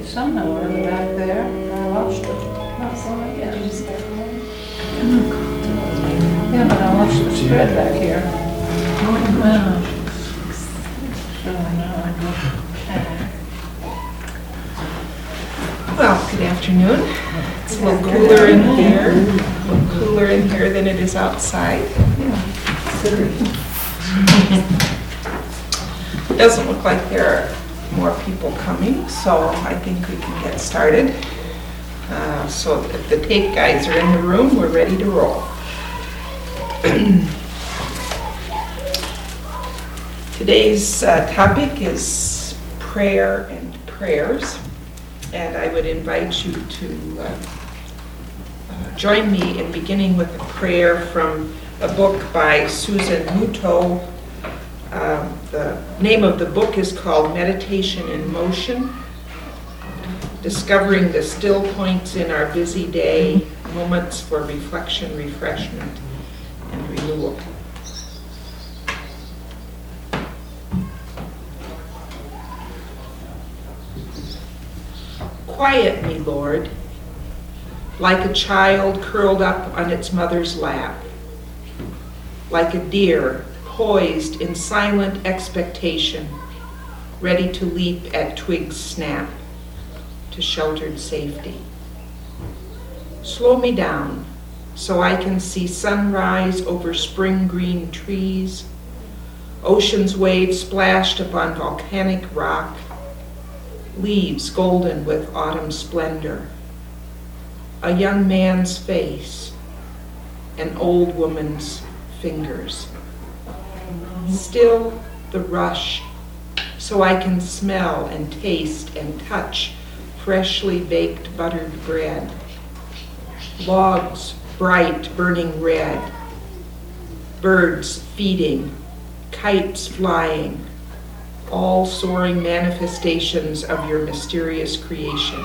somewhere in the back there. I watched it. Not so much. Yeah. Did you just get one? Yeah, but I watched the spread back here. Oh, Well, good afternoon. It's a little cooler in here, a little cooler in here than it is outside. It doesn't look like there are more people coming, so I think we can get started. So if the tape guys are in the room, we're ready to roll. Today's topic is prayer and prayers. And I would invite you to join me in beginning with a prayer from a book by Susan Muto. The name of the book is called Meditation in Motion, Discovering the Still Points in Our Busy Day, Moments for Reflection, Refreshment, and Renewal. Quiet me, Lord, like a child curled up on its mother's lap, like a deer poised in silent expectation, ready to leap at twigs snap to sheltered safety. Slow me down so I can see sunrise over spring green trees, ocean's waves splashed upon volcanic rock, leaves golden with autumn splendor, a young man's face, an old woman's fingers. Still the rush, so I can smell and taste and touch freshly baked buttered bread, logs bright burning red, birds feeding, kites flying, all soaring manifestations of your mysterious creation.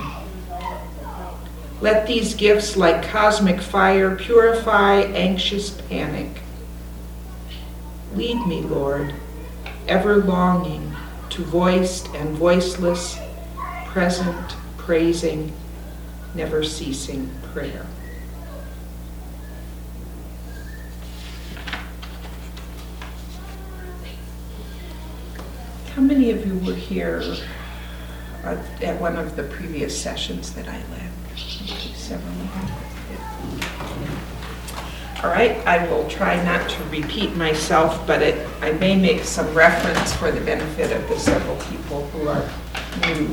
Let these gifts like cosmic fire purify anxious panic. Lead me, Lord, ever longing to voiced and voiceless, present, praising, never ceasing prayer. How many of you were here at one of the previous sessions that I led? Several of you. All right, I will try not to repeat myself, but I may make some reference for the benefit of the several people who are new.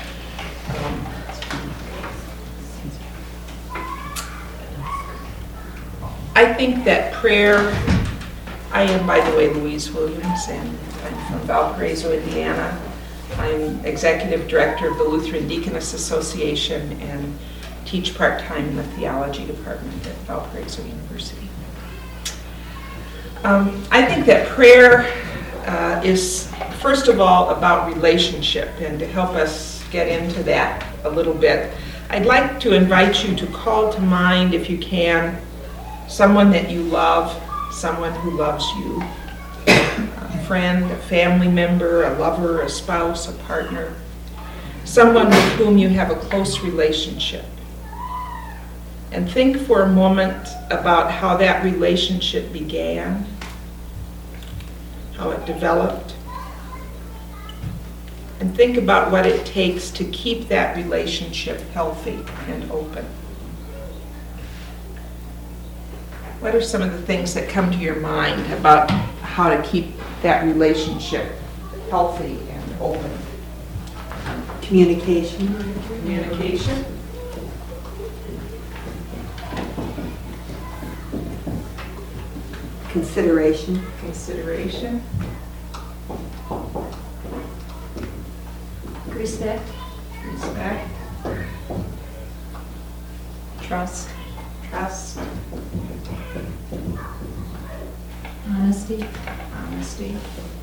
I think that prayer, I am, by the way, Louise Williams, and I'm from Valparaiso, Indiana. I'm executive director of the Lutheran Deaconess Association and teach part-time in the theology department at Valparaiso University. I think that prayer is, first of all, about relationship, and to help us get into that a little bit, I'd like to invite you to call to mind, if you can, someone that you love, someone who loves you, a friend, a family member, a lover, a spouse, a partner, someone with whom you have a close relationship. And think for a moment about how that relationship began, how it developed, and think about what it takes to keep that relationship healthy and open. What are some of the things that come to your mind about how to keep that relationship healthy and open? Communication. Communication. Consideration. Consideration. Respect. Respect. Trust. Trust. Honesty. Honesty.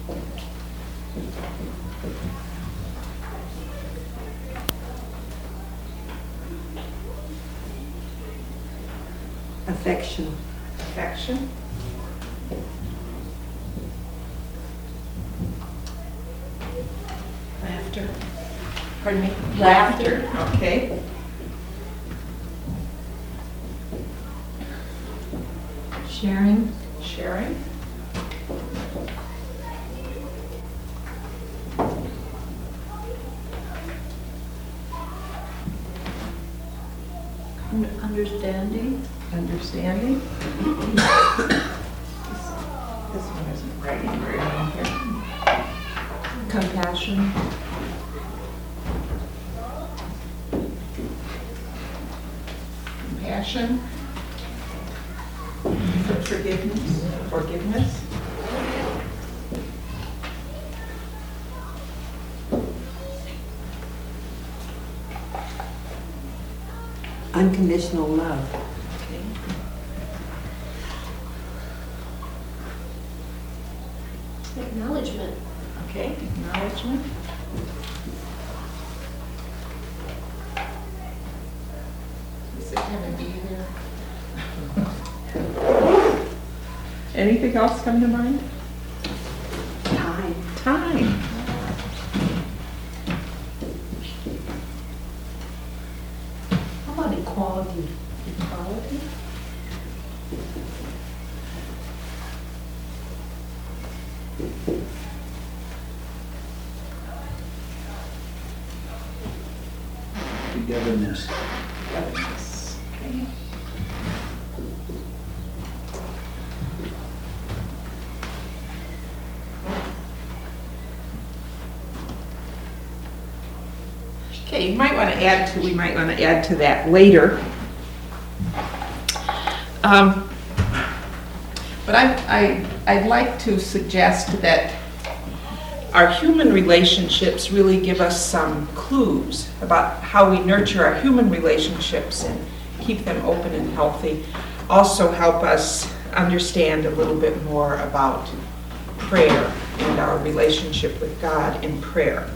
Affection. Affection. Laughter. Pardon me? Laughter. Okay. Sharing. Sharing. Understanding. Understanding. This one isn't writing very well here. Compassion. Compassion. Forgiveness. Forgiveness. Unconditional love. Okay. Acknowledgement. Okay, acknowledgement. Is it gonna be there? Anything else come to mind? Time. Time. How about equality? Equality. Togetherness. Governance. Okay. Okay, we might want to add to that later. But I'd like to suggest that our human relationships really give us some clues about how we nurture our human relationships and keep them open and healthy. Also help us understand a little bit more about prayer and our relationship with God in prayer.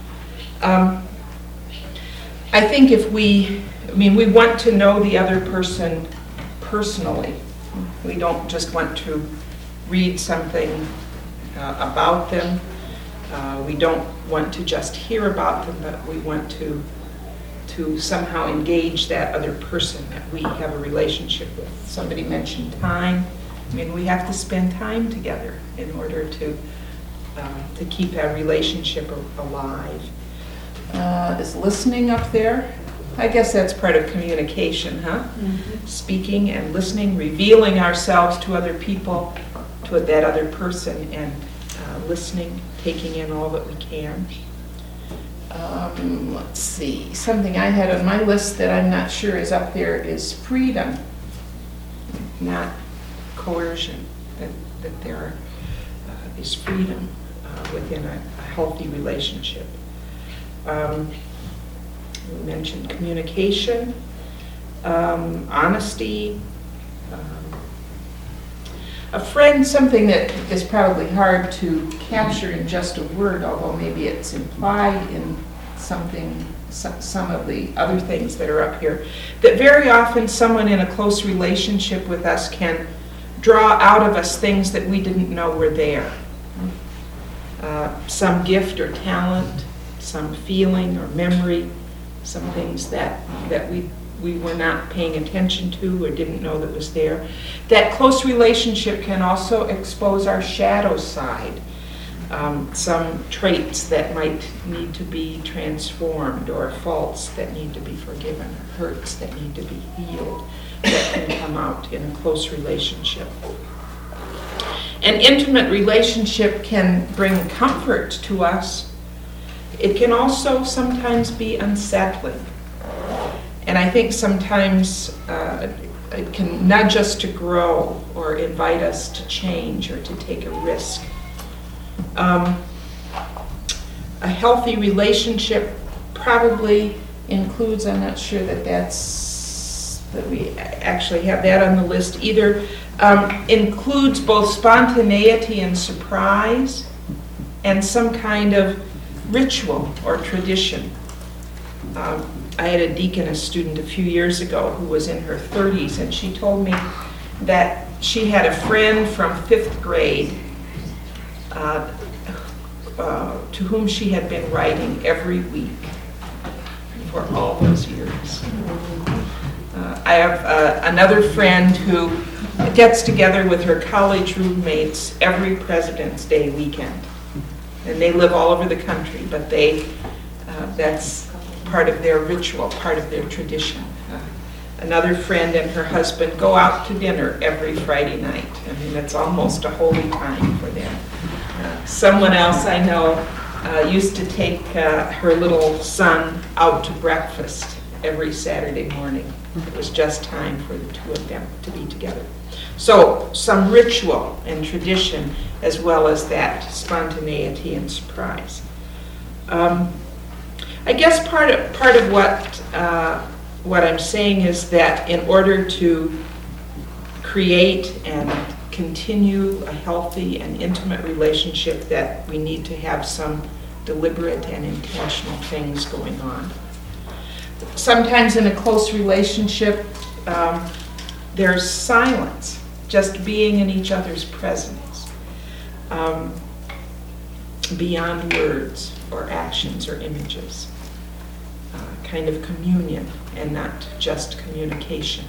I think we want to know the other person personally. We don't just want to read something about them. We don't want to just hear about them, but we want to somehow engage that other person that we have a relationship with. Somebody mentioned time. We have to spend time together in order to keep our relationship alive. Is listening up there? I guess that's part of communication, huh? Mm-hmm. Speaking and listening, revealing ourselves to other people, to that other person, and listening, taking in all that we can. Let's see, something I had on my list that I'm not sure is up there is freedom, not coercion, that there is freedom within a healthy relationship. We mentioned communication, honesty, a friend, something that is probably hard to capture in just a word, although maybe it's implied in something, some of the other things that are up here, that very often someone in a close relationship with us can draw out of us things that we didn't know were there. Some gift or talent, some feeling or memory, some things that we were not paying attention to or didn't know that was there. That close relationship can also expose our shadow side, some traits that might need to be transformed, or faults that need to be forgiven, or hurts that need to be healed, that can come out in a close relationship. An intimate relationship can bring comfort to us. It can also sometimes be unsettling. And I think sometimes it can nudge us to grow or invite us to change or to take a risk. A healthy relationship probably includes, I'm not sure that we actually have that on the list either, includes both spontaneity and surprise and some kind of ritual or tradition. I had a deaconess student a few years ago who was in her 30s, and she told me that she had a friend from 5th grade to whom she had been writing every week for all those years. I have another friend who gets together with her college roommates every President's Day weekend. And they live all over the country, but that's part of their ritual, part of their tradition. Another friend and her husband go out to dinner every Friday night. I mean, it's almost a holy time for them. Someone else I know used to take her little son out to breakfast every Saturday morning. It was just time for the two of them to be together. So some ritual and tradition, as well as that spontaneity and surprise. I guess part of what I'm saying is that in order to create and continue a healthy and intimate relationship, that we need to have some deliberate and intentional things going on. Sometimes in a close relationship, there's silence, just being in each other's presence, beyond words or actions or images, kind of communion and not just communication.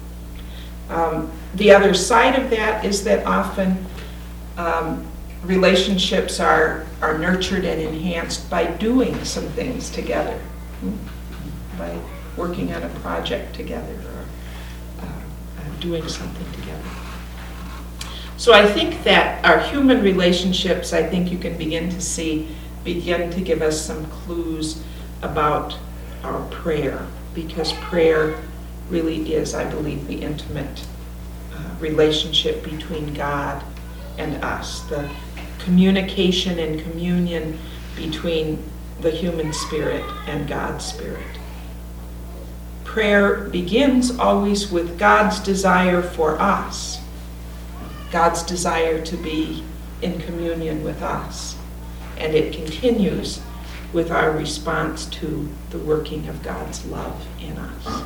The other side of that is that often relationships are nurtured and enhanced by doing some things together, by working on a project together or doing something together. So I think that our human relationships, I think you can begin to give us some clues about our prayer, because prayer really is, I believe, the intimate relationship between God and us, the communication and communion between the human spirit and God's spirit. Prayer begins always with God's desire for us, God's desire to be in communion with us, and it continues with our response to the working of God's love in us.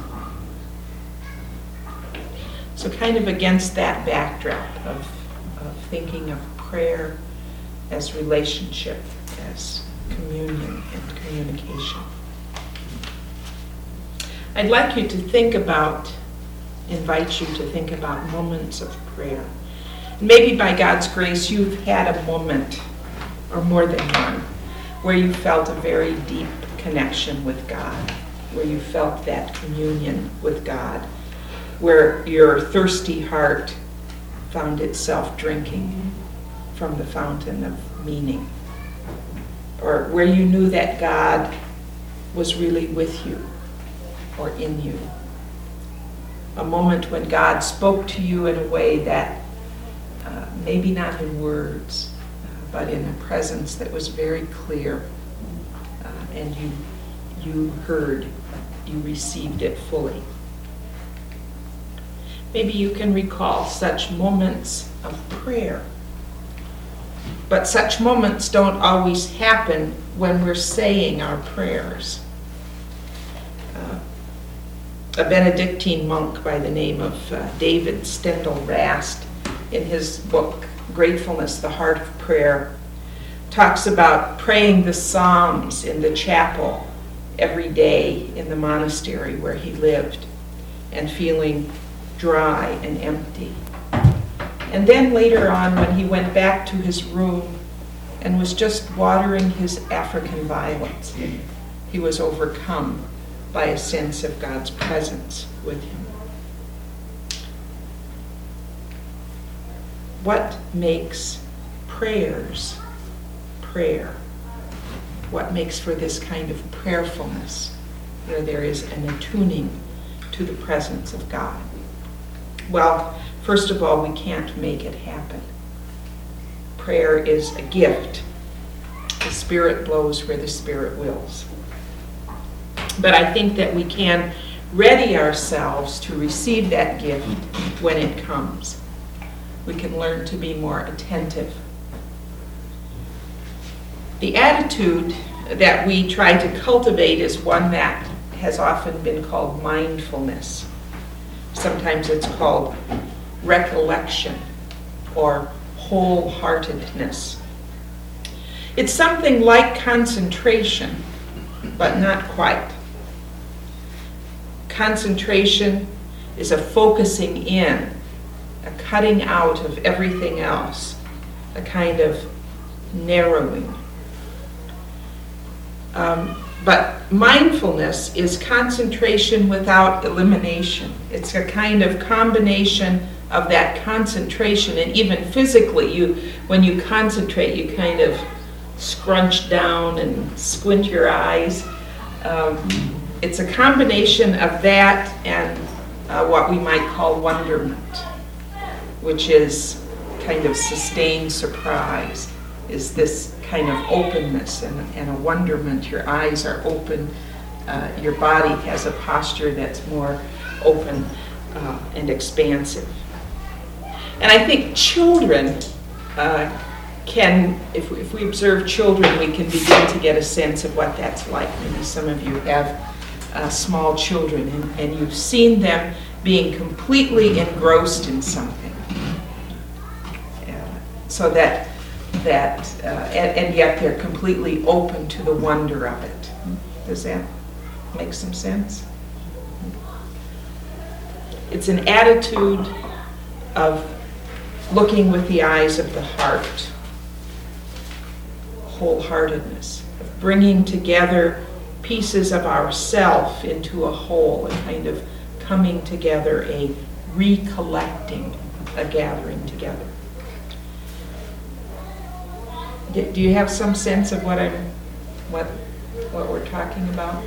So kind of against that backdrop of thinking of prayer as relationship, as communion and communication. I'd like you to invite you to think about moments of prayer. Maybe by God's grace you've had a moment, or more than one, where you felt a very deep connection with God, where you felt that communion with God, where your thirsty heart found itself drinking from the fountain of meaning, or where you knew that God was really with you or in you. A moment when God spoke to you in a way that maybe not in words, but in a presence that was very clear, and you heard, you received it fully. Maybe you can recall such moments of prayer. But such moments don't always happen when we're saying our prayers. A Benedictine monk by the name of David Steindl-Rast, in his book, Gratefulness, the Heart of Prayer, talks about praying the Psalms in the chapel every day in the monastery where he lived, and feeling dry and empty. And then later on, when he went back to his room and was just watering his African violets, he was overcome by a sense of God's presence with him. What makes prayers prayer? What makes for this kind of prayerfulness where there is an attuning to the presence of God? Well, first of all, we can't make it happen. Prayer is a gift. The Spirit blows where the Spirit wills. But I think that we can ready ourselves to receive that gift when it comes. We can learn to be more attentive. The attitude that we try to cultivate is one that has often been called mindfulness. Sometimes it's called recollection or wholeheartedness. It's something like concentration, but not quite. concentration is a focusing in, a cutting out of everything else, a kind of narrowing. But mindfulness is concentration without elimination. It's a kind of combination of that concentration, and even physically, when you concentrate, you kind of scrunch down and squint your eyes. It's a combination of that and what we might call wonderment, which is kind of sustained surprise, is this kind of openness and a wonderment. Your eyes are open, your body has a posture that's more open and expansive. And I think children if we observe children, we can begin to get a sense of what that's like. Maybe some of you have small children, and you've seen them being completely engrossed in something. So that and yet they're completely open to the wonder of it. Does that make some sense? It's an attitude of looking with the eyes of the heart, wholeheartedness, of bringing together pieces of ourself into a whole, a kind of coming together, a recollecting, a gathering together. Do you have some sense of what we're talking about?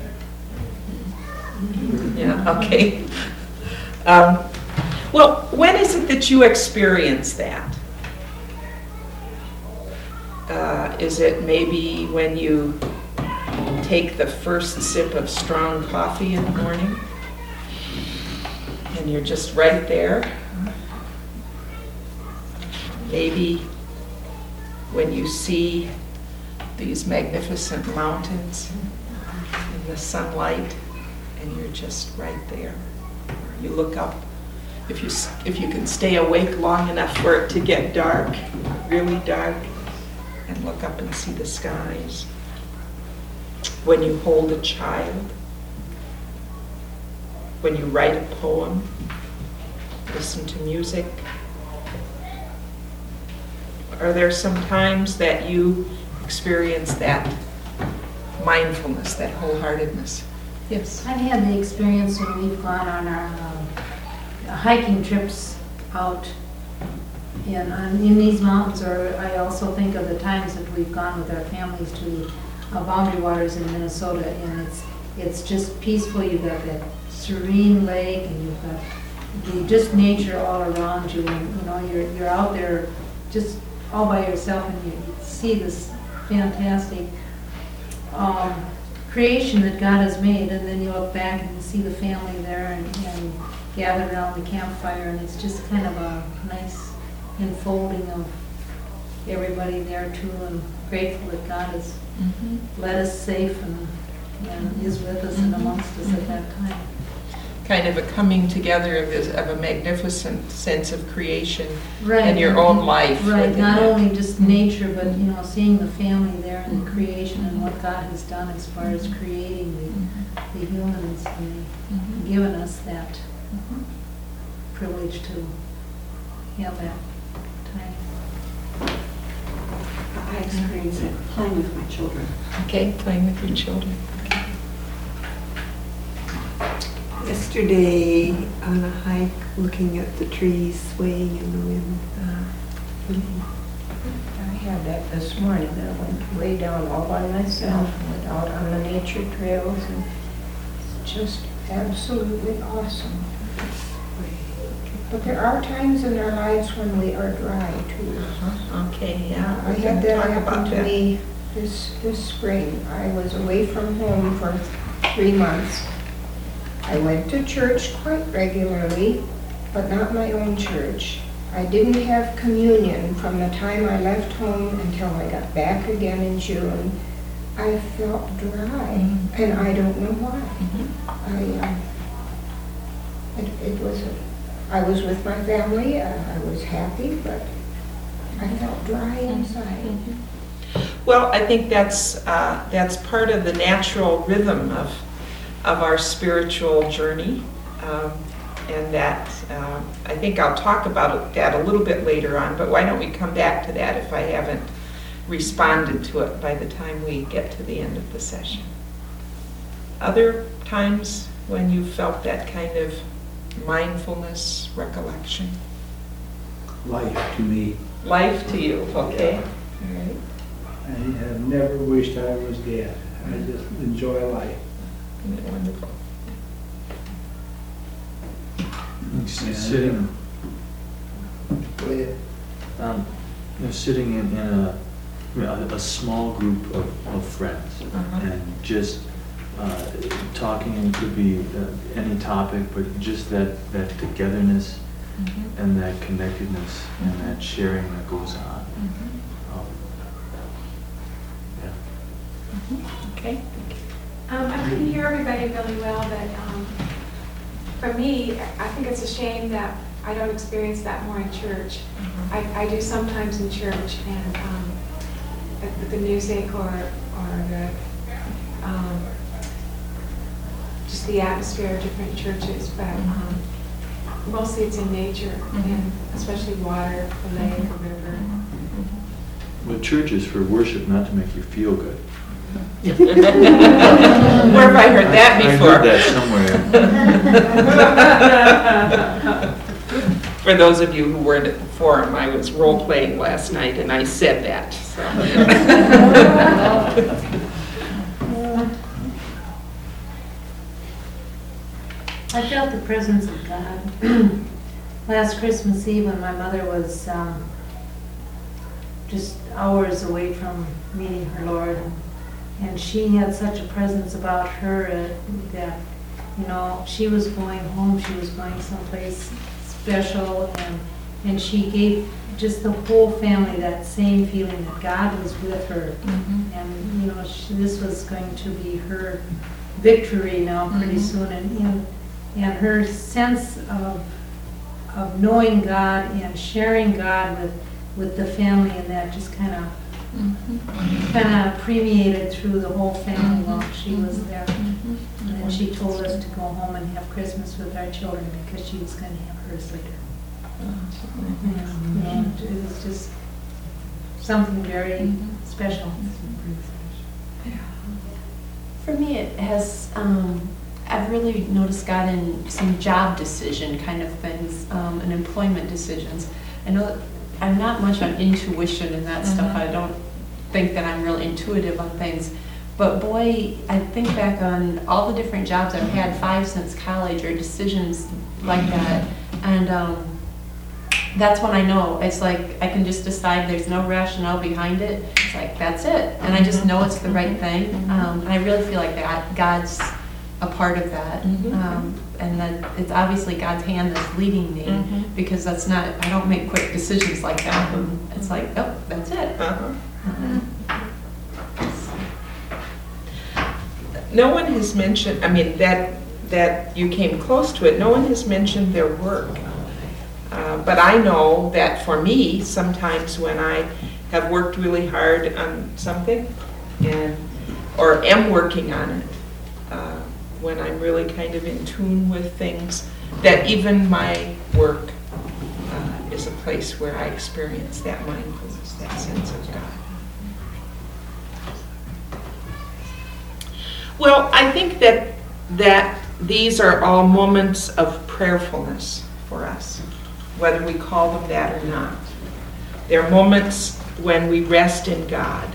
Yeah, okay. Well, when is it that you experience that? Is it maybe when you take the first sip of strong coffee in the morning and you're just right there? Maybe when you see these magnificent mountains in the sunlight and you're just right there. Or you look up, if you can stay awake long enough for it to get dark, really dark, and look up and see the skies. When you hold a child, when you write a poem, listen to music. Are there some times that you experience that mindfulness, that wholeheartedness? Yes. I've had the experience when we've gone on our hiking trips out in these mountains, or I also think of the times that we've gone with our families to Boundary Waters in Minnesota, and it's just peaceful. You've got that serene lake, and you've got just nature all around you, and you're out there just all by yourself, and you see this fantastic creation that God has made, and then you look back and see the family there and gathered around the campfire, and it's just kind of a nice enfolding of everybody there too, and grateful that God has led us safe and is with us and amongst us at that time. Kind of a coming together of a magnificent sense of creation Right. in your own life. Right, within not that. only just nature, but seeing the family there and the creation and what God has done as far as creating the humans and given us that privilege to have that time. I experience it playing with my children. Okay, playing with your children. Yesterday on a hike, looking at the trees swaying in the wind. I had that this morning. I went way down all by myself, went out on the nature trails, and it's just absolutely awesome. But there are times in our lives when we are dry too. Okay, yeah. I had that happen to me this spring. I was away from home for 3 months. I went to church quite regularly, but not my own church. I didn't have communion from the time I left home until I got back again in June. I felt dry, and I don't know why. I was with my family. I was happy, but I felt dry inside. Well, I think that's part of the natural rhythm of our spiritual journey. And that, I think I'll talk about that a little bit later on, but why don't we come back to that if I haven't responded to it by the time we get to the end of the session. Other times when you felt that kind of mindfulness, recollection? Life to me. Life to you, okay. All right. I have never wished I was dead. I just enjoy life. Isn't it wonderful? Sitting, Go ahead. sitting in a small group of friends and just talking, and it could be any topic, but just that togetherness and that connectedness and that sharing that goes on. Okay. I couldn't hear everybody really well, but for me, I think it's a shame that I don't experience that more in church. I do sometimes in church, and the music or the just the atmosphere of different churches, but mostly it's in nature, and especially water, a lake, a river. But church is for worship, not to make you feel good. Where have I heard that before? I heard that somewhere. For those of you who weren't at the forum, I was role-playing last night and I said that. So. I felt the presence of God. Last Christmas Eve when my mother was just hours away from meeting her Lord, and she had such a presence about her that, you know, she was going home, she was going someplace special, and she gave just the whole family that same feeling that God was with her. And, you know, this was going to be her victory now pretty soon, and her sense of knowing God and sharing God with the family, and that just kind of permeated through the whole family while she was there. And then she told us to go home and have Christmas with our children because she was going to have hers later. And it was just something very special. For me, it has, I've really noticed God in some job decision kind of things, and employment decisions. I know that I'm not much on intuition and that stuff. I don't think that I'm real intuitive on things. But boy, I think back on all the different jobs I've had, 5 since college, or decisions like that. And that's when I know. It's like I can just decide, there's no rationale behind it. It's like, that's it. And I just know it's the right thing. And I really feel like that God's a part of that. And that it's obviously God's hand that's leading me, because that's not, I don't make quick decisions like that. And it's like, oh, that's it. No one has mentioned, I mean, that you came close to it, no one has mentioned their work. But I know that for me, sometimes when I have worked really hard on something, or am working on it, when I'm really kind of in tune with things, that even my work is a place where I experience that mindfulness, that sense of God. Well, I think that these are all moments of prayerfulness for us, whether we call them that or not. They're moments when we rest in God.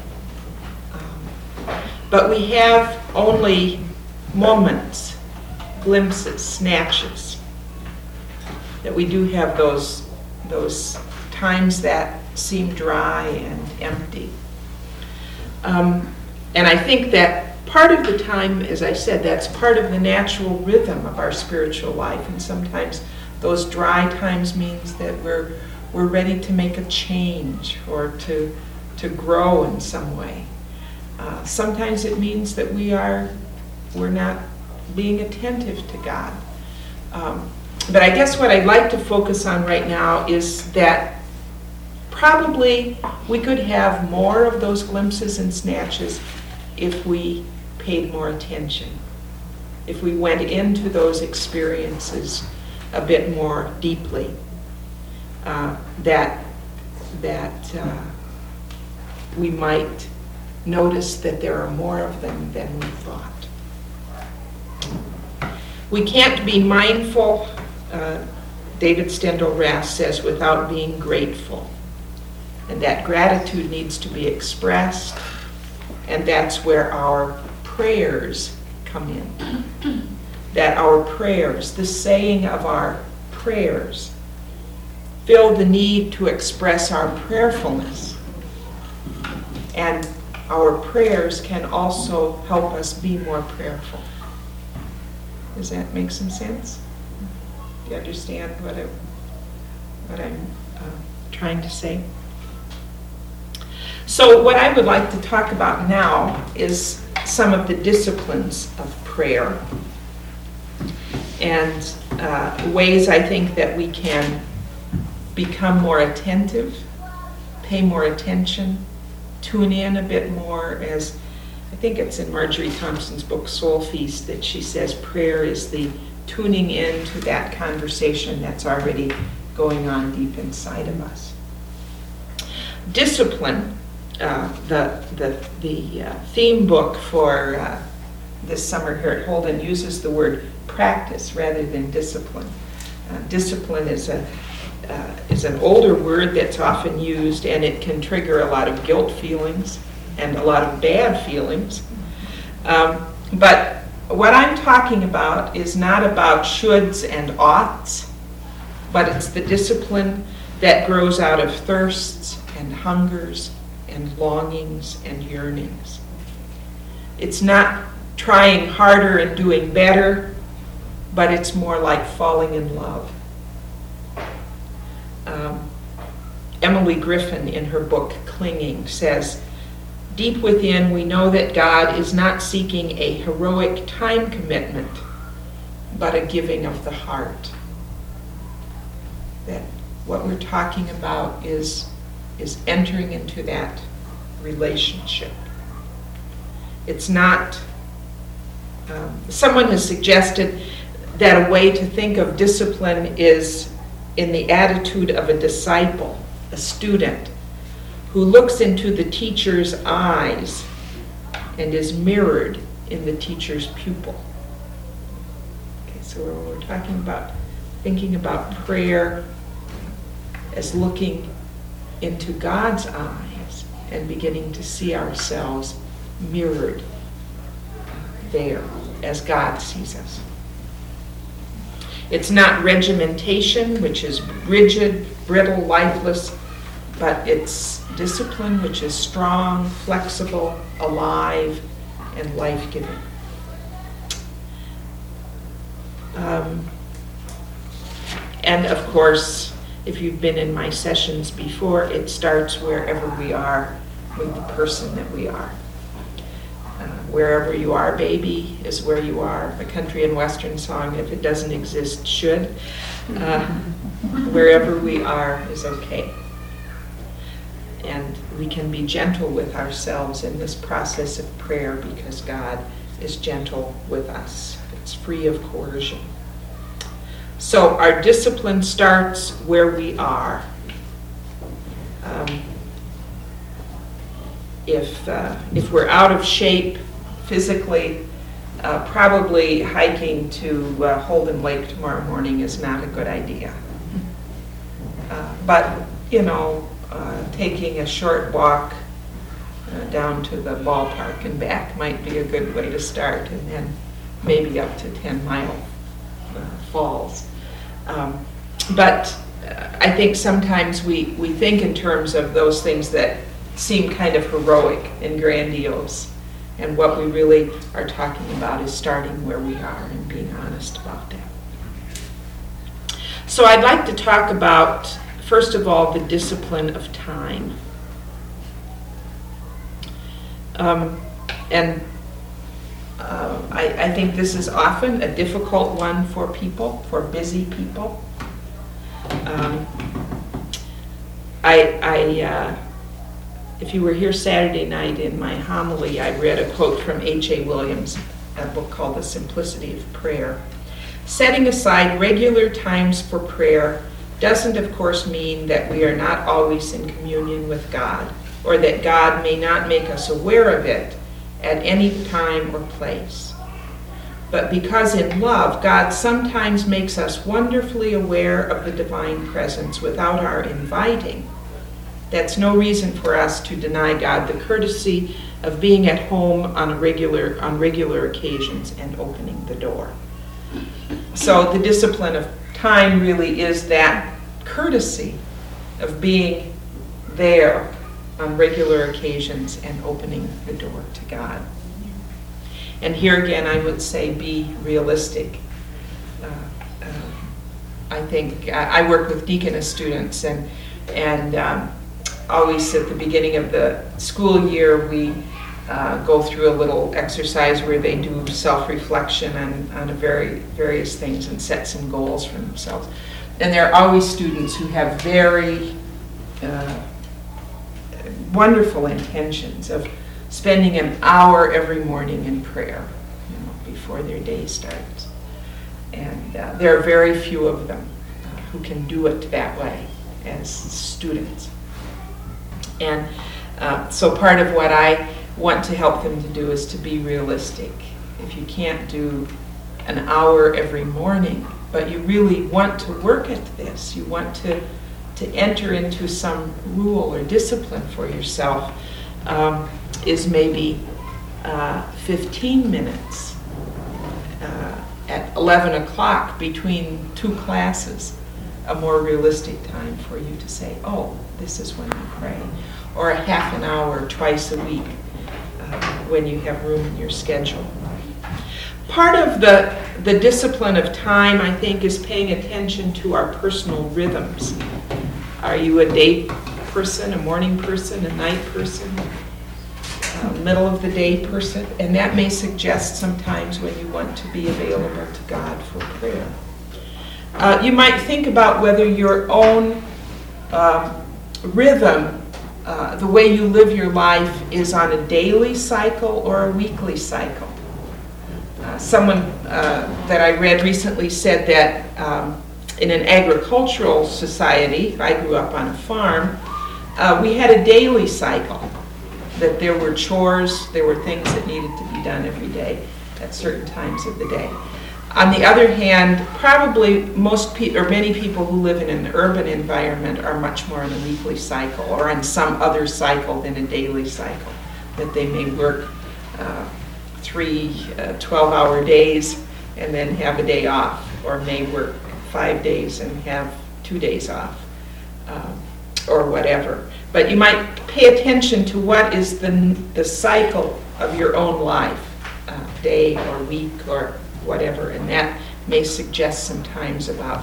But we have only moments, glimpses, snatches. That we do have those times that seem dry and empty. And I think that part of the time, as I said, that's part of the natural rhythm of our spiritual life. And sometimes those dry times means that we're ready to make a change or to grow in some way. Sometimes it means that we're not being attentive to God. But I guess what I'd like to focus on right now is that probably we could have more of those glimpses and snatches if we paid more attention, if we went into those experiences a bit more deeply, that we might notice that there are more of them than we thought. We can't be mindful, David Stendhal Rast says, without being grateful. And that gratitude needs to be expressed, and that's where our prayers come in. That our prayers, the saying of our prayers, feel the need to express our prayerfulness. And our prayers can also help us be more prayerful. Does that make some sense? Do you understand what I'm trying to say? So what I would like to talk about now is some of the disciplines of prayer and ways I think that we can become more attentive, pay more attention, tune in a bit more. As I think it's in Marjorie Thompson's book Soul Feast that she says prayer is the tuning in to that conversation that's already going on deep inside of us. Discipline, the theme book for this summer here at Holden uses the word practice rather than discipline. Discipline is an older word that's often used, and it can trigger a lot of guilt feelings and a lot of bad feelings. But what I'm talking about is not about shoulds and oughts, but it's the discipline that grows out of thirsts and hungers and longings and yearnings. It's not trying harder and doing better, but it's more like falling in love. Emily Griffin, in her book Clinging, says, "Deep within, we know that God is not seeking a heroic time commitment, but a giving of the heart." That what we're talking about is entering into that relationship. It's not, someone has suggested that a way to think of discipline is in the attitude of a disciple, a student, who looks into the teacher's eyes and is mirrored in the teacher's pupil. Okay, so when we're talking about thinking about prayer as looking into God's eyes and beginning to see ourselves mirrored there as God sees us. It's not regimentation, which is rigid, brittle, lifeless, but it's discipline, which is strong, flexible, alive, and life-giving. And of course, if you've been in my sessions before, it starts wherever we are with the person that we are. Wherever you are, baby, is where you are. A country and western song, if it doesn't exist, should. Wherever we are is okay. And we can be gentle with ourselves in this process of prayer because God is gentle with us. It's free of coercion. So our discipline starts where we are. If we're out of shape physically, probably hiking to Holden Lake tomorrow morning is not a good idea. But, taking a short walk down to the ballpark and back might be a good way to start, and then maybe up to 10 Mile Falls. But I think sometimes we think in terms of those things that seem kind of heroic and grandiose. And what we really are talking about is starting where we are and being honest about that. So I'd like to talk about, first of all, the discipline of time. I think this is often a difficult one for people, for busy people. If you were here Saturday night in my homily, I read a quote from H.A. Williams, a book called The Simplicity of Prayer. Setting aside regular times for prayer doesn't, of course, mean that we are not always in communion with God, or that God may not make us aware of it at any time or place. But because in love, God sometimes makes us wonderfully aware of the divine presence without our inviting, that's no reason for us to deny God the courtesy of being at home on regular occasions and opening the door. So the discipline of time really is that courtesy of being there on regular occasions and opening the door to God. And here again, I would say be realistic. I think I work with deaconess students, and always at the beginning of the school year, we go through a little exercise where they do self-reflection on various things and set some goals for themselves. And there are always students who have very wonderful intentions of spending an hour every morning in prayer, before their day starts. And there are very few of them who can do it that way as students. And so part of what I want to help them to do is to be realistic. If you can't do an hour every morning, but you really want to work at this, you want to enter into some rule or discipline for yourself, is maybe 15 minutes at 11 o'clock between two classes, a more realistic time for you to say, oh, this is when I pray. Or a half an hour twice a week when you have room in your schedule. Part of the discipline of time, I think, is paying attention to our personal rhythms. Are you a day person, a morning person, a night person, a middle of the day person? And that may suggest sometimes when you want to be available to God for prayer. You might think about whether your own rhythm, the way you live your life, is on a daily cycle or a weekly cycle. Someone that I read recently said that in an agricultural society, I grew up on a farm, we had a daily cycle, that there were chores, there were things that needed to be done every day at certain times of the day. On the other hand, probably many people who live in an urban environment are much more in a weekly cycle or on some other cycle than a daily cycle, that they may work 3 12-hour days and then have a day off, or may work 5 days and have 2 days off, or whatever. But you might pay attention to what is the cycle of your own life, day or week or whatever, and that may suggest some times about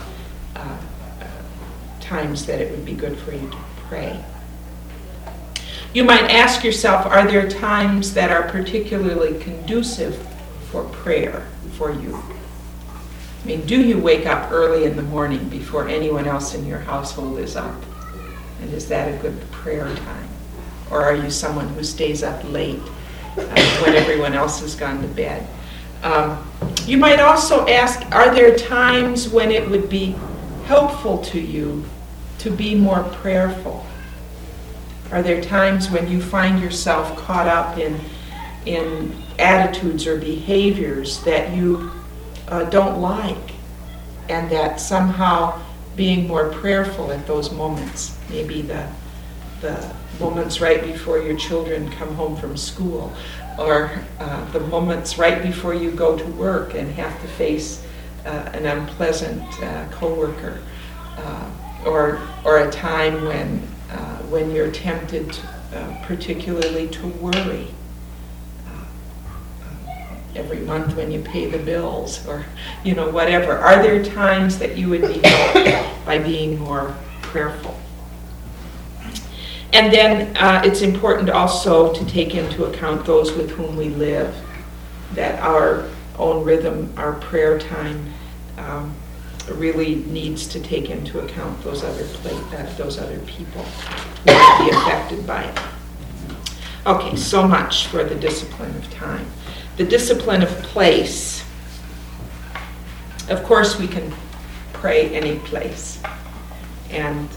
times that it would be good for you to pray. You might ask yourself, are there times that are particularly conducive for prayer for you? I mean, do you wake up early in the morning before anyone else in your household is up? And is that a good prayer time? Or are you someone who stays up late when everyone else has gone to bed? You might also ask, are there times when it would be helpful to you to be more prayerful? Are there times when you find yourself caught up in attitudes or behaviors that you don't like, and that somehow being more prayerful at those moments, maybe the moments right before your children come home from school, or the moments right before you go to work and have to face an unpleasant coworker, or a time when you're tempted particularly to worry, every month when you pay the bills, or whatever. Are there times that you would be helped by being more prayerful? And then it's important also to take into account those with whom we live, that our own rhythm, our prayer time, really needs to take into account those other people who might be affected by it. Okay, so much for the discipline of time. The discipline of place. Of course, we can pray any place, and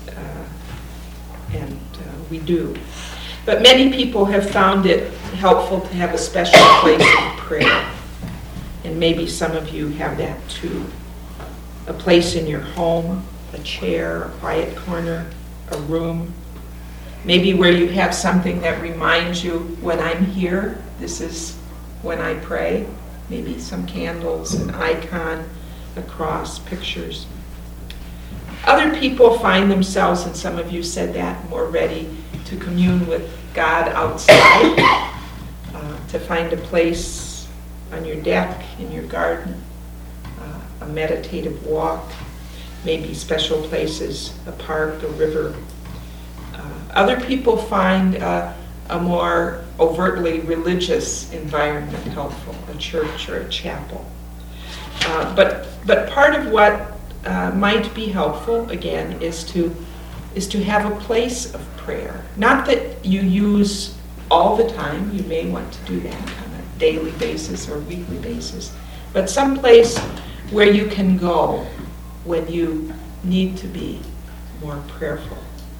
we do. But many people have found it helpful to have a special place of prayer, and maybe some of you have that too. A place in your home, a chair, a quiet corner, a room, maybe where you have something that reminds you, when I'm here, this is when I pray. Maybe some candles, an icon, a cross, pictures. Other people find themselves, and some of you said that, more ready to commune with God outside, to find a place on your deck, in your garden, a meditative walk, maybe special places, a park, a river. Other people find a more overtly religious environment helpful, a church or a chapel. But part of what might be helpful, again, is to have a place of prayer. Not that you use all the time. You may want to do that on a daily basis or weekly basis. But some place where you can go when you need to be more prayerful.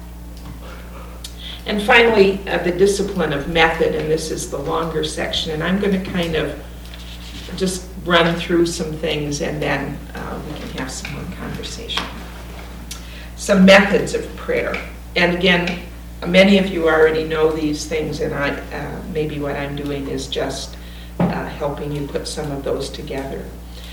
And finally, the discipline of method, and this is the longer section, and I'm going to kind of just run through some things, and then we can have some more conversation. Some methods of prayer. And again, many of you already know these things, and maybe what I'm doing is just helping you put some of those together.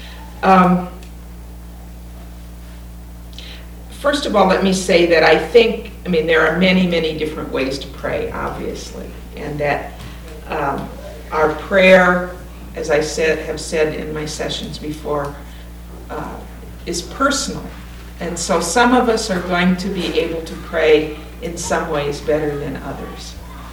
First of all, let me say that there are many, many different ways to pray, obviously, and that our prayer, as I have said in my sessions before, is personal. And so some of us are going to be able to pray in some ways better than others.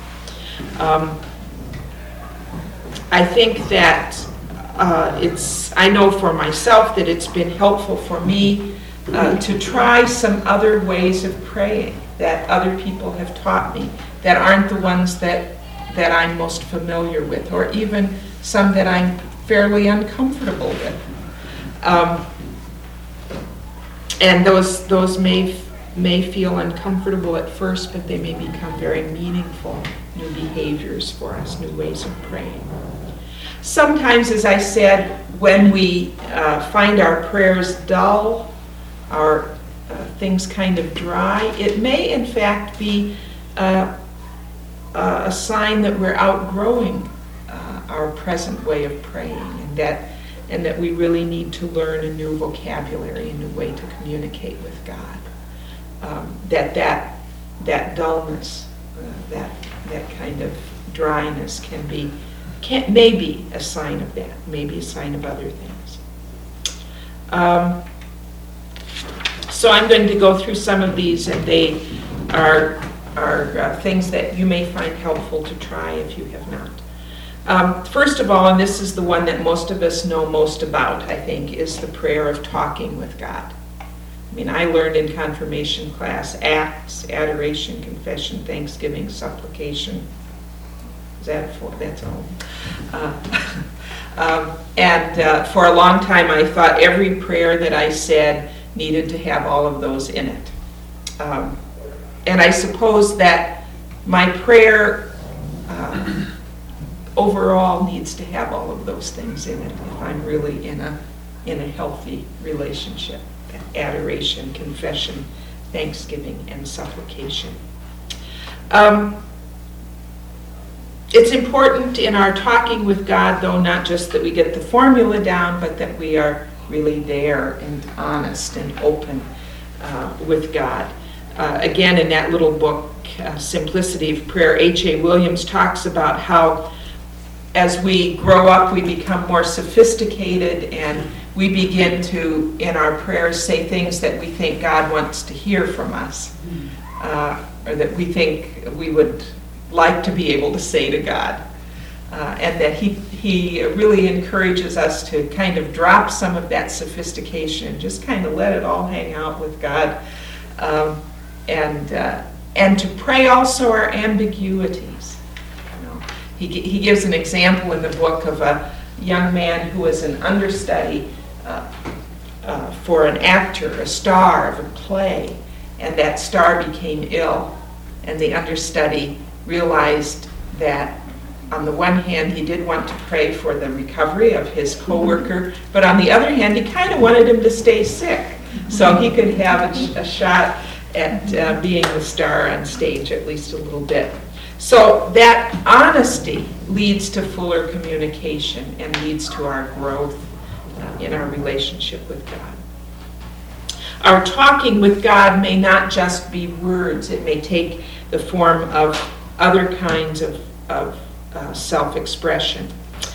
I think that I know for myself that it's been helpful for me to try some other ways of praying that other people have taught me that aren't the ones that I'm most familiar with, or even some that I'm fairly uncomfortable with. And those may feel uncomfortable at first, but they may become very meaningful new behaviors for us, new ways of praying. Sometimes, as I said, when we find our prayers dull, our things kind of dry, it may in fact be a sign that we're outgrowing our present way of praying, and that we really need to learn a new vocabulary, a new way to communicate with God. That dullness, that kind of dryness may be a sign of that, maybe a sign of other things. So I'm going to go through some of these, and they are things that you may find helpful to try if you have not. First of all, and this is the one that most of us know most about, I think, is the prayer of talking with God. I learned in confirmation class acts, adoration, confession, thanksgiving, supplication. That's all. And for a long time I thought every prayer that I said needed to have all of those in it. And I suppose that my prayer overall needs to have all of those things in it if I'm really in a healthy relationship. Adoration, confession, thanksgiving, and supplication. It's important in our talking with God, though, not just that we get the formula down, but that we are really there and honest and open with God. Again, in that little book, Simplicity of Prayer, H.A. Williams talks about how as we grow up, we become more sophisticated, and we begin to, in our prayers, say things that we think God wants to hear from us, or that we think we would like to be able to say to God. And that he really encourages us to kind of drop some of that sophistication, just kind of let it all hang out with God, and to pray also our ambiguities. He gives an example in the book of young man who was an understudy for an actor, a star of a play, and that star became ill, and the understudy realized that on the one hand he did want to pray for the recovery of his coworker, but on the other hand he kind of wanted him to stay sick so he could have a shot at being the star on stage at least a little bit. So that honesty leads to fuller communication and leads to our growth in our relationship with God. Our talking with God may not just be words. It may take the form of other kinds of self-expression.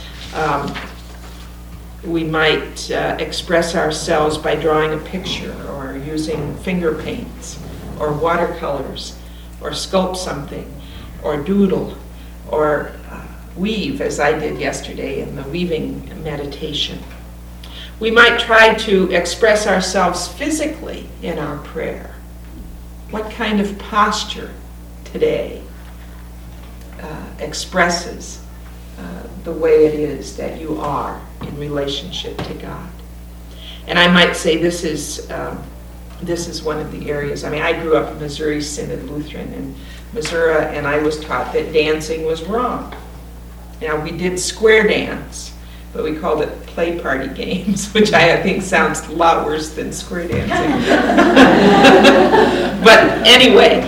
We might express ourselves by drawing a picture or using finger paints or watercolors or sculpt something or doodle or weave, as I did yesterday in the weaving meditation. We might try to express ourselves physically in our prayer. What kind of posture today expresses the way it is that you are in relationship to God? And I might say this is one of the areas. I mean, I grew up in Missouri Synod Lutheran in Missouri, and I was taught that dancing was wrong. Now, we did square dance, but we called it play party games, which I think sounds a lot worse than square dancing. But anyway,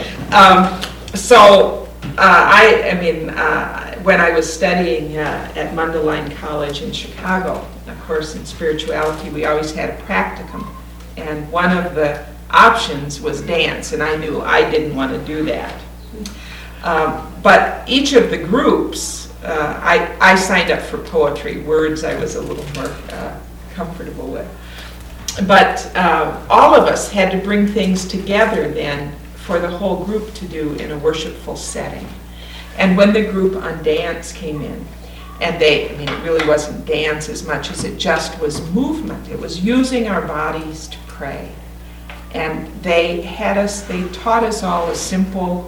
when I was studying at Mundelein College in Chicago, of course in spirituality, we always had a practicum. And one of the options was dance, and I knew I didn't want to do that. But each of the groups, I signed up for poetry. Words I was a little more comfortable with. But all of us had to bring things together then for the whole group to do in a worshipful setting. And when the group on dance came in, and it really wasn't dance as much as it just was movement. It was using our bodies to pray. And they taught us all a simple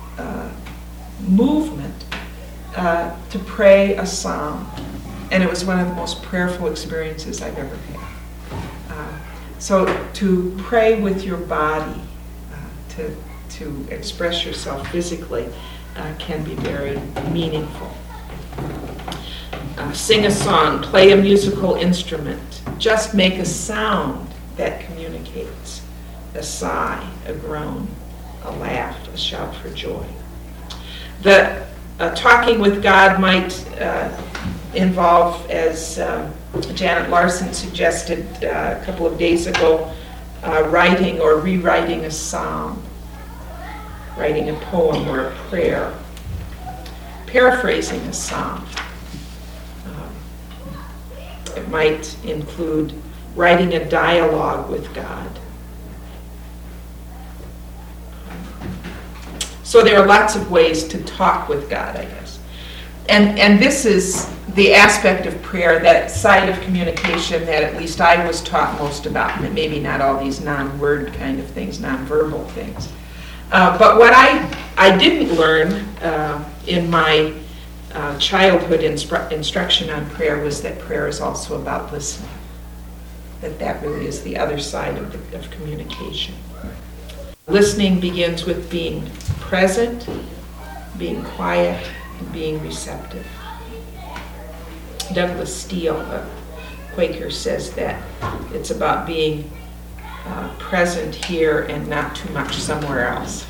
movement to pray a psalm. And it was one of the most prayerful experiences I've ever had. So to pray with your body, to express yourself physically, can be very meaningful. Sing a song, play a musical instrument, just make a sound that communicates. A sigh, a groan, a laugh, a shout for joy. The talking with God might involve, as Janet Larson suggested a couple of days ago, writing or rewriting a psalm, writing a poem or a prayer, paraphrasing a psalm. It might include writing a dialogue with God. So there are lots of ways to talk with God, I guess. And this is the aspect of prayer, that side of communication that at least I was taught most about, and maybe not all these non-word kind of things, non-verbal things. But what I didn't learn in my childhood instruction on prayer was that prayer is also about listening. That really is the other side of communication. Listening begins with being present, being quiet, and being receptive. Douglas Steele, a Quaker, says that it's about being present here and not too much somewhere else.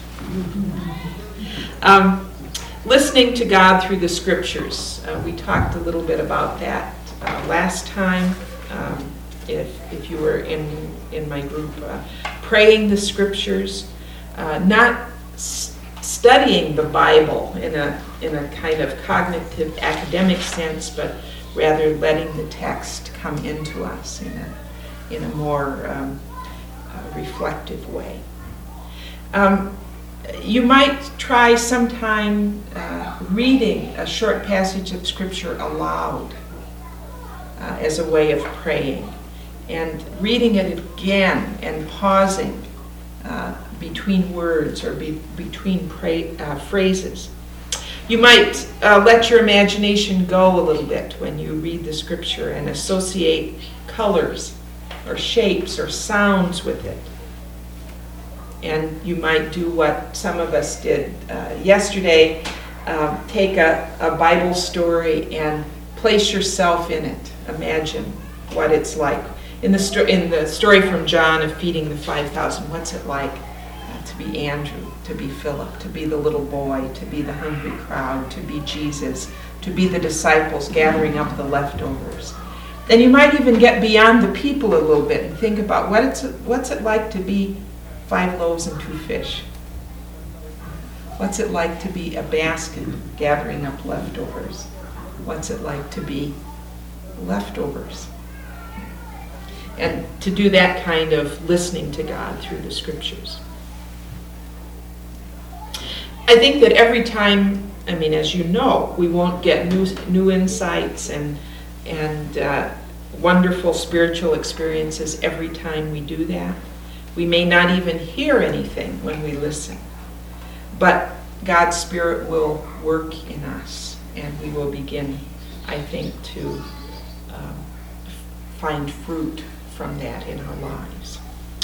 Listening to God through the scriptures. We talked a little bit about that last time. If you were in my group, praying the scriptures, not studying the Bible in a kind of cognitive academic sense, but rather letting the text come into us in a more reflective way. You might try sometime reading a short passage of Scripture aloud as a way of praying, and reading it again and pausing between words or between phrases. You might let your imagination go a little bit when you read the scripture and associate colors or shapes or sounds with it. And you might do what some of us did yesterday, take a Bible story and place yourself in it. Imagine what it's like. In the story from John of feeding the 5,000, what's it like to be Andrew, to be Philip, to be the little boy, to be the hungry crowd, to be Jesus, to be the disciples gathering up the leftovers. Then you might even get beyond the people a little bit and think about what's it like to be 5 loaves and 2 fish? What's it like to be a basket gathering up leftovers? What's it like to be leftovers? And to do that kind of listening to God through the scriptures. I think that every time, as you know, we won't get new insights and wonderful spiritual experiences every time we do that. We may not even hear anything when we listen. But God's Spirit will work in us, and we will begin, I think, to find fruit from that in our lives.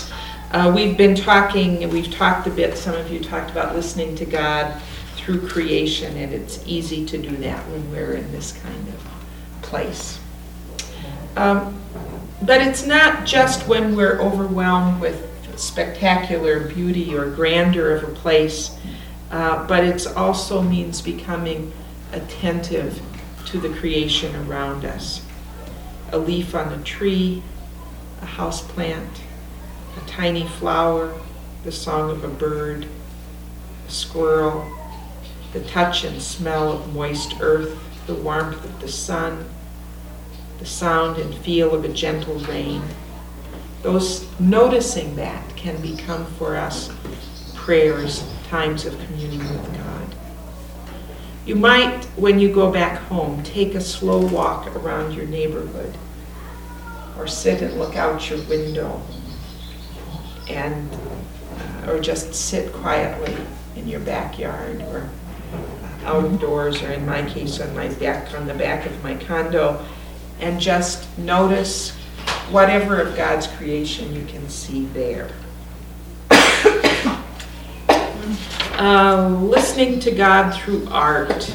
We've talked a bit, some of you talked about listening to God through creation, and it's easy to do that when we're in this kind of place. But it's not just when we're overwhelmed with spectacular beauty or grandeur of a place, but it also means becoming attentive to the creation around us. A leaf on a tree, a house plant, a tiny flower, the song of a bird, a squirrel, the touch and smell of moist earth, the warmth of the sun, the sound and feel of a gentle rain. Those noticing that can become for us prayers, times of communion with God. You might, when you go back home, take a slow walk around your neighborhood, or sit and look out your window, and or just sit quietly in your backyard or outdoors, or in my case on the back of my condo, and just notice whatever of God's creation you can see there. Listening to God through art,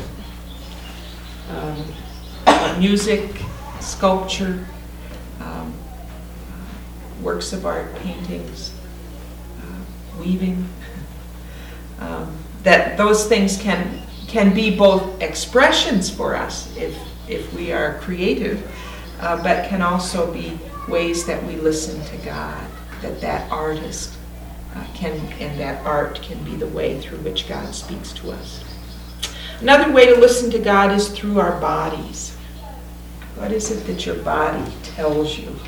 music, sculpture, works of art, paintings, weaving. That those things can be both expressions for us if we are creative, but can also be ways that we listen to God, that artist and that art can be the way through which God speaks to us. Another way to listen to God is through our bodies. What is it that your body tells you?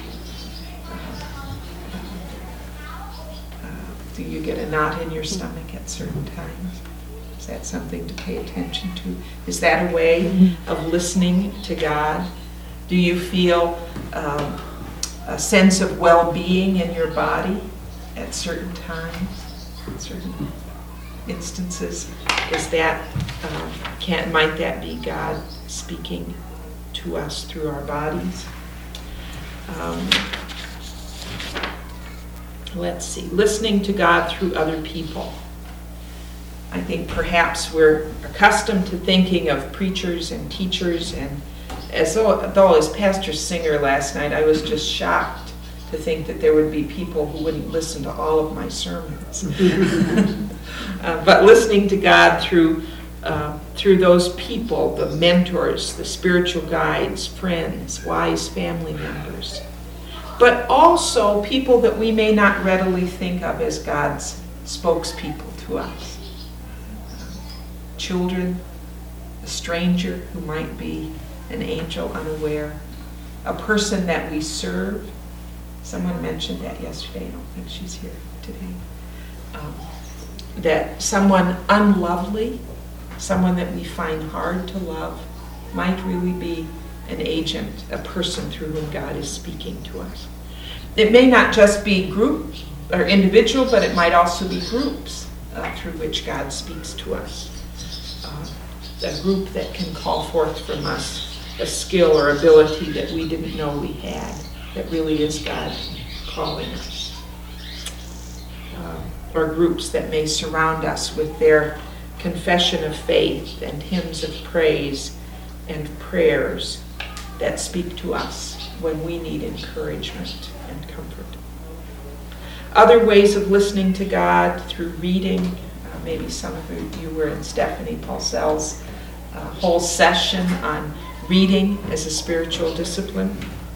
Do you get a knot in your stomach at certain times? Is that something to pay attention to? Is that a way of listening to God? Do you feel a sense of well-being in your body at certain times, certain instances? Is that might that be God speaking to us through our bodies? Let's see, listening to God through other people. I think perhaps we're accustomed to thinking of preachers and teachers, and though as Pastor Singer last night, I was just shocked to think that there would be people who wouldn't listen to all of my sermons. But listening to God through those people, the mentors, the spiritual guides, friends, wise family members, but also people that we may not readily think of as God's spokespeople to us. Children, a stranger who might be an angel unaware, a person that we serve. Someone mentioned that yesterday. I don't think she's here today. That someone unlovely, someone that we find hard to love, might really be an agent, a person through whom God is speaking to us. It may not just be group or individual, but it might also be groups through which God speaks to us. a group that can call forth from us a skill or ability that we didn't know we had, that really is God calling us. Or groups that may surround us with their confession of faith and hymns of praise and prayers that speak to us when we need encouragement and comfort. Other ways of listening to God through reading. Maybe some of you were in Stephanie Paulsell's whole session on reading as a spiritual discipline.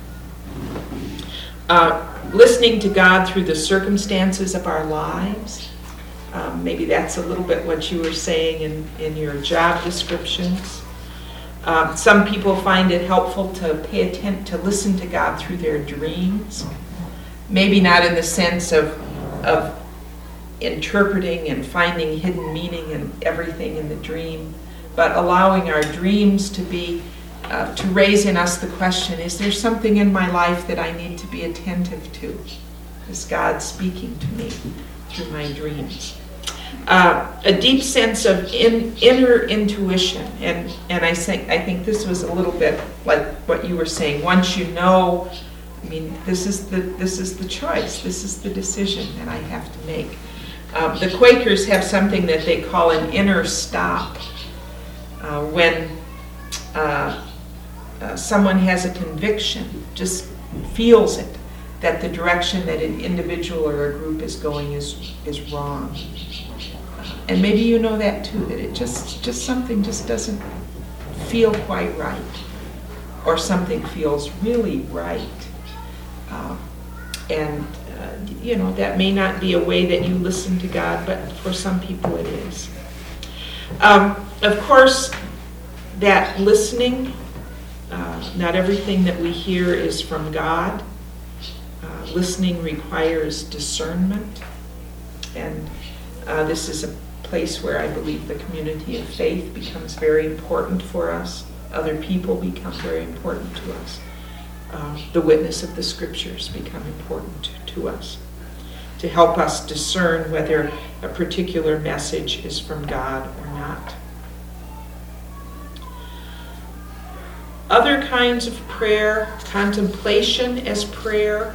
Listening to God through the circumstances of our lives. Maybe that's a little bit what you were saying in your job descriptions. Some people find it helpful to pay attention, to listen to God through their dreams. Maybe not in the sense of interpreting and finding hidden meaning in everything in the dream, but allowing our dreams to be, to raise in us the question, is there something in my life that I need to be attentive to? Is God speaking to me through my dreams? A deep sense of inner intuition, and I think this was a little bit like what you were saying. Once you know, I mean, this is the choice, this is the decision that I have to make. The Quakers have something that they call an inner stop. When someone has a conviction, just feels it, that the direction that an individual or a group is going is wrong. And maybe you know that too, that it just something just doesn't feel quite right, or something feels really right. That may not be a way that you listen to God, but for some people it is. Of course, that listening, not everything that we hear is from God. Listening requires discernment, and this is a place where I believe the community of faith becomes very important for us. Other people become very important to us. The witness of the scriptures become important to us, to help us discern whether a particular message is from God or not. Other kinds of prayer, contemplation as prayer,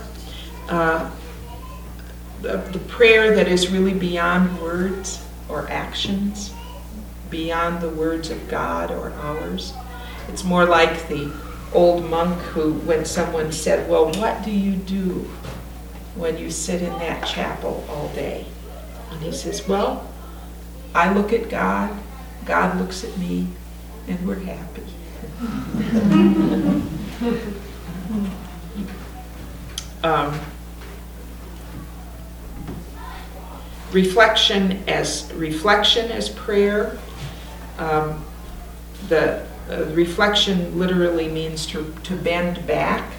the prayer that is really beyond words or actions, beyond the words of God or ours. It's more like the old monk who, when someone said, well, what do you do when you sit in that chapel all day? And he says, well, I look at God, God looks at me, and we're happy. Reflection as prayer. The reflection literally means to bend back.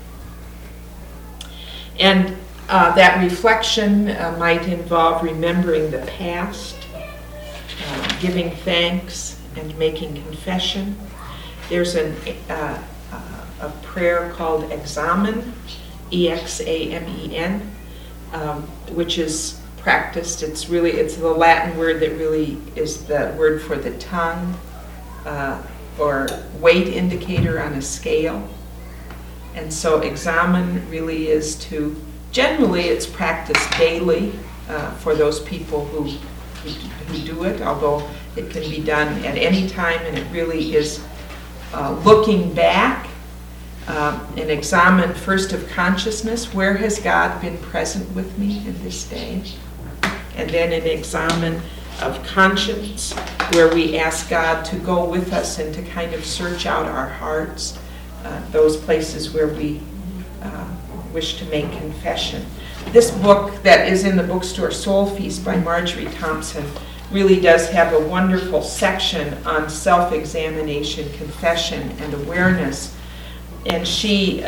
And that reflection might involve remembering the past, giving thanks, and making confession. There's a prayer called Examen, E-X-A-M-E-N, which is practiced. It's the Latin word that really is the word for the tongue, or weight indicator on a scale. And so examen really is generally it's practiced daily for those people who do it, although it can be done at any time, and it really is looking back, an examen first of consciousness, where has God been present with me in this day? And then an examen of conscience, where we ask God to go with us and to kind of search out our hearts, those places where we wish to make confession. This book that is in the bookstore, Soul Feast by Marjorie Thompson, really does have a wonderful section on self-examination, confession, and awareness. And she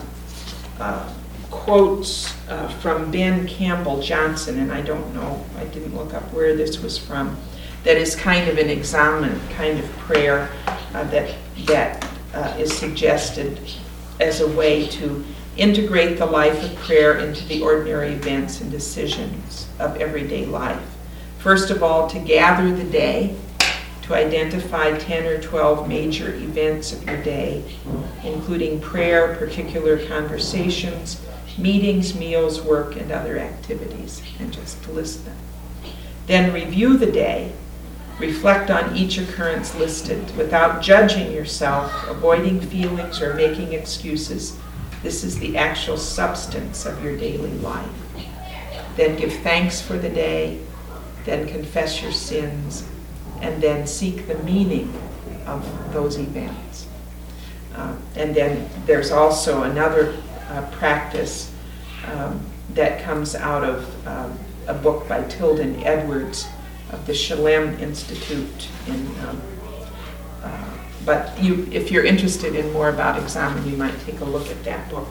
quotes from Ben Campbell Johnson, and I don't know, I didn't look up where this was from, that is kind of an examen kind of prayer that is suggested as a way to integrate the life of prayer into the ordinary events and decisions of everyday life. First of all, to gather the day, to identify 10 or 12 major events of your day, including prayer, particular conversations, meetings, meals, work, and other activities, and just to list them. Then review the day. Reflect on each occurrence listed without judging yourself, avoiding feelings, or making excuses. This is the actual substance of your daily life. Then give thanks for the day, then confess your sins, and then seek the meaning of those events. And then there's also another practice that comes out of a book by Tilden Edwards of the Shalem Institute. But if you're interested in more about Examen, you might take a look at that book.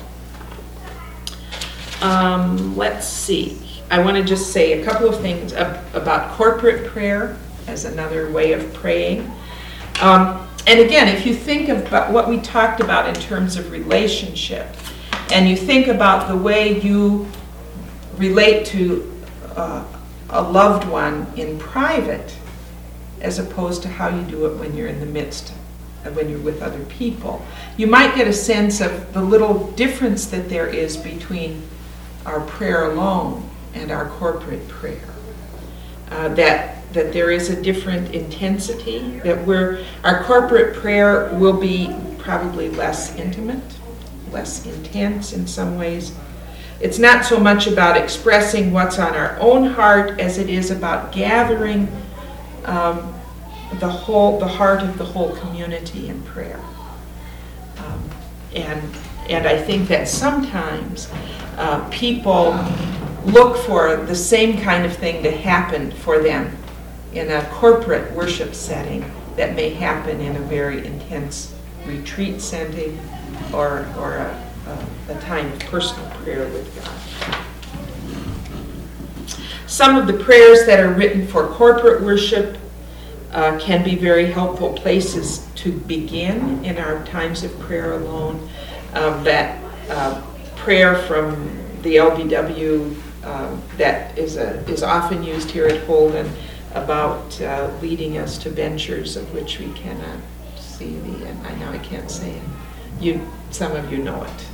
Let's see. I want to just say a couple of things about corporate prayer as another way of praying. And again, if you think about what we talked about in terms of relationship, and you think about the way you relate to a loved one in private, as opposed to how you do it when you're in the midst, when you're with other people, you might get a sense of the little difference that there is between our prayer alone and our corporate prayer. That there is a different intensity, that our corporate prayer will be probably less intimate, less intense in some ways. It's not so much about expressing what's on our own heart as it is about gathering the heart of the whole community in prayer. And I think that sometimes people look for the same kind of thing to happen for them in a corporate worship setting that may happen in a very intense retreat setting or a time of personal prayer with God. Some of the prayers that are written for corporate worship can be very helpful places to begin in our times of prayer alone. That prayer from the LBW that is often used here at Holden about leading us to ventures of which we cannot see the end. I know I can't say it. Some of you know it.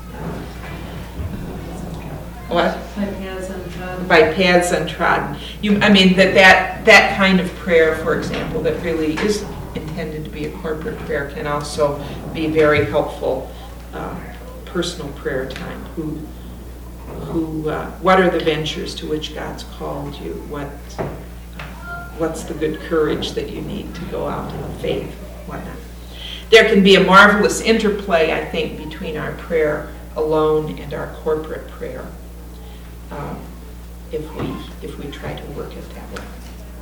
What? By paths untrodden. By paths untrodden. That kind of prayer, for example, that really is intended to be a corporate prayer, can also be very helpful personal prayer time. What are the ventures to which God's called you? What's the good courage that you need to go out in faith? Whatnot. There can be a marvelous interplay, I think, between our prayer alone and our corporate prayer, if we try to work it that way.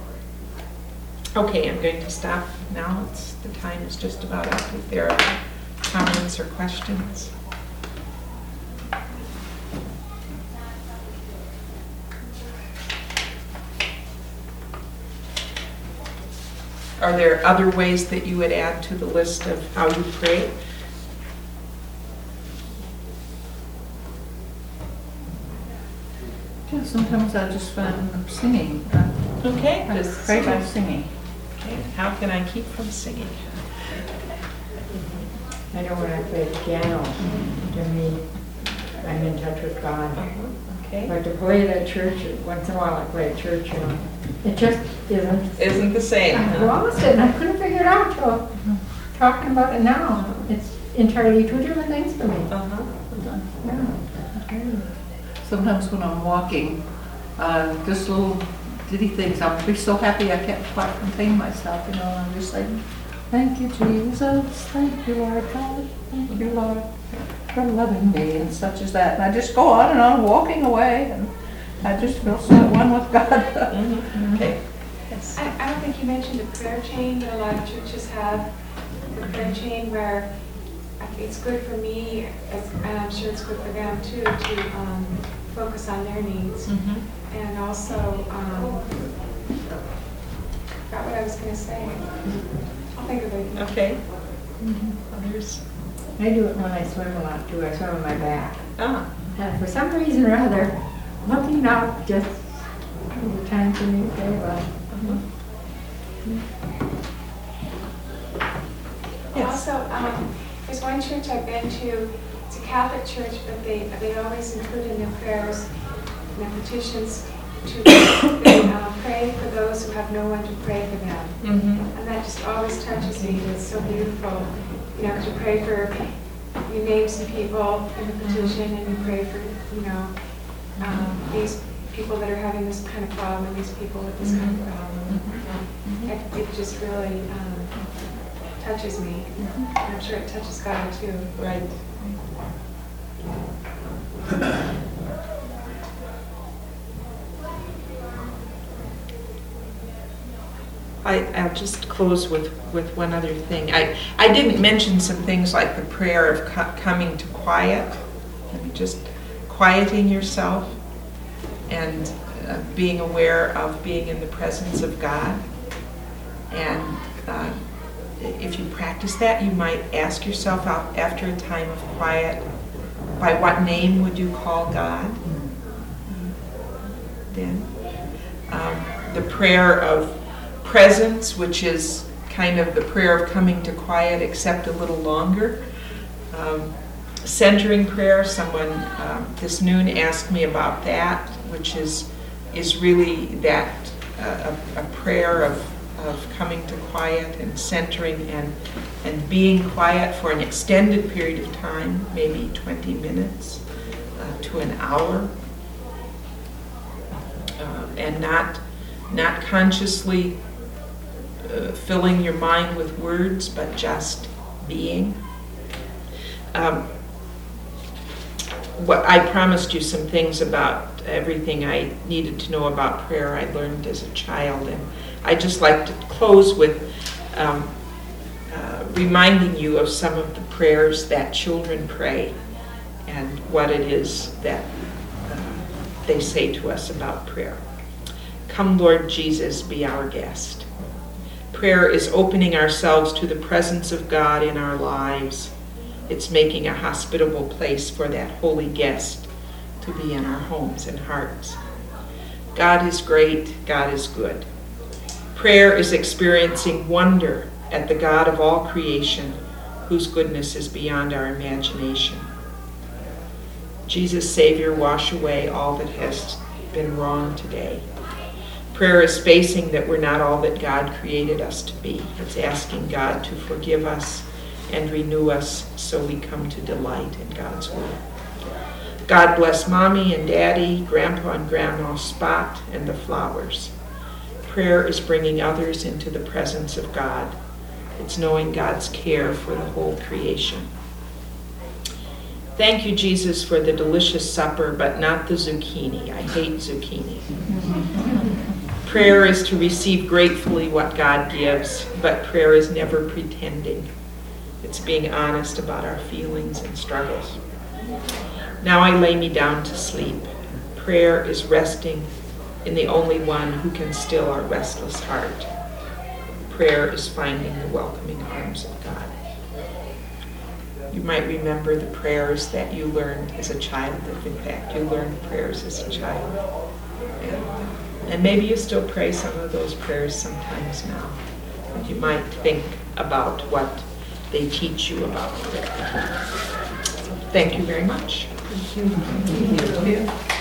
Okay, I'm going to stop now. The time is just about up. If there are comments or questions. Are there other ways that you would add to the list of how you pray? Yeah, sometimes I just find singing. Okay. I pray by singing. Okay. How can I keep from singing? I know when I play the piano, to me, I'm in touch with God. Okay. But to play it at church, once in a while I play at church, it just Isn't the same. I Huh? lost it and I couldn't figure it out till talking about it now. It's entirely two different things for me. Uh-huh. Yeah. Sometimes when I'm walking, just little ditty things, I'll be so happy I can't quite contain myself, and I'm just like, thank you, Jesus, thank you, Lord God, thank you, Lord, for loving me, and such as that. And I just go on and on walking away, and I just feel so at one with God. Mm-hmm. Okay. Yes. I don't think you mentioned a prayer chain, but a lot of churches have the prayer chain where it's good for me, and I'm sure it's good for them too, to focus on their needs. Mm-hmm. And also, forgot what I was going to say. I'll think of it. Okay. Others? I do it when I swim a lot too. I swim on my back. Ah. And for some reason or other, looking out just the time for me very well. Yes. Also, there's one church I've been to, it's a Catholic church, but they always include in their prayers and their petitions to pray for those who have no one to pray for them. And that just always touches me. It's so beautiful, you know, to pray for, you name some people in the petition and you pray for, you know, these people that are having this kind of problem and these people with this kind of problem. It just really touches me. I'm sure it touches God too. Right. I'll just close with one other thing. I didn't mention some things like the prayer of coming to quiet. I mean, just quieting yourself and being aware of being in the presence of God. And if you practice that, you might ask yourself out after a time of quiet, by what name would you call God? Then the prayer of presence, which is kind of the prayer of coming to quiet, except a little longer. Centering prayer, someone this noon asked me about that, which is really that a prayer of coming to quiet and centering and being quiet for an extended period of time, maybe 20 minutes to an hour, and not consciously filling your mind with words, but just being. What I promised you some things about everything I needed to know about prayer I learned as a child, and I'd just like to close with reminding you of some of the prayers that children pray and what it is that they say to us about prayer. Come, Lord Jesus, be our guest. Prayer is opening ourselves to the presence of God in our lives. It's making a hospitable place for that holy guest to be in our homes and hearts. God is great, God is good. Prayer is experiencing wonder at the God of all creation, whose goodness is beyond our imagination. Jesus, Savior, wash away all that has been wrong today. Prayer is facing that we're not all that God created us to be. It's asking God to forgive us and renew us so we come to delight in God's word. God bless Mommy and Daddy, Grandpa and Grandma, Spot, and the flowers. Prayer is bringing others into the presence of God. It's knowing God's care for the whole creation. Thank you, Jesus, for the delicious supper, but not the zucchini. I hate zucchini. Prayer is to receive gratefully what God gives, but prayer is never pretending. It's being honest about our feelings and struggles. Now I lay me down to sleep. Prayer is resting in the only one who can still our restless heart. Prayer is finding the welcoming arms of God. You might remember the prayers that you learned as a child. If in fact you learned prayers as a child. And maybe you still pray some of those prayers sometimes now. And you might think about what they teach you about prayer. Thank you very much. Thank you.